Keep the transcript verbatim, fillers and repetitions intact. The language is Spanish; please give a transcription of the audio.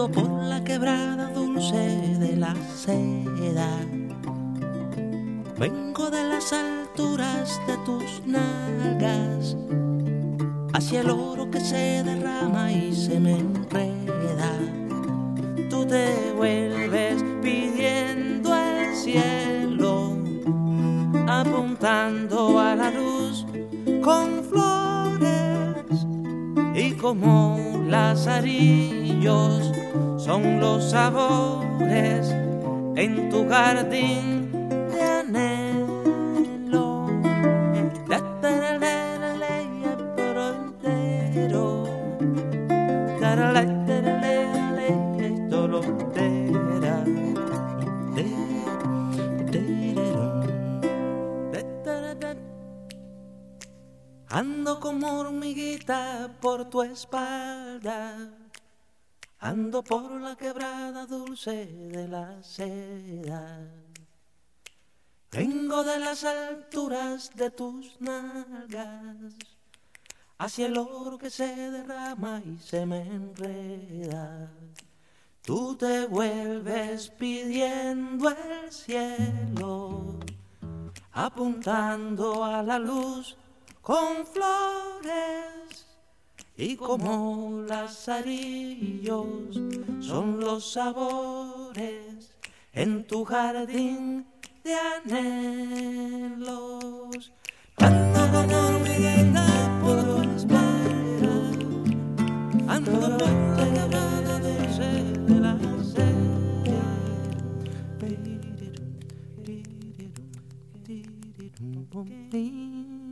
ando por la quebrada dulce de la seda. Vengo de las alturas de tus nalgas, hacia el oro que se derrama y se me enreda. Tú te vuelves pidiendo al cielo, apuntando a la luz con flores, y como lazarillos son los sabores en tu jardín de anhelo. Pero entero, ando como hormiguita por tu espalda, ando por la quebrada dulce de la seda. Vengo de las alturas de tus nalgas, hacia el oro que se derrama y se me enreda. Tú te vuelves pidiendo el cielo, apuntando a la luz con flores, y como lazarillos son los sabores en tu jardín de anhelos. Ando como hormiguita por tu espalda, ando por la quebrada dulce de la seda. Tirirum, tirirum, tirirum, tirirum.